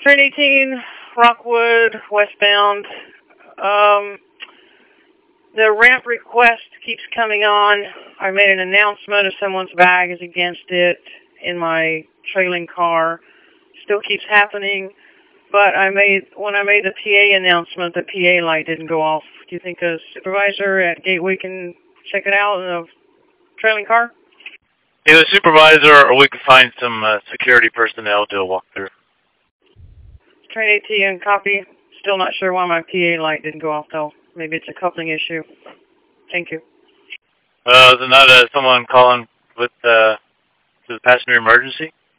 Train 18, Rockwood, westbound. Um, the ramp request keeps coming on. I made an announcement if someone's bag is against it in my trailing car. Still keeps happening. But when I made the PA announcement, the PA light didn't go off. Do you think a supervisor at Gateway can check it out in a trailing car? Either a supervisor or we can find some security personnel to walk through. Train ATN, copy. Still not sure why my PA light didn't go off, though. Maybe it's a coupling issue. Thank you. Is it not someone calling with the passenger emergency?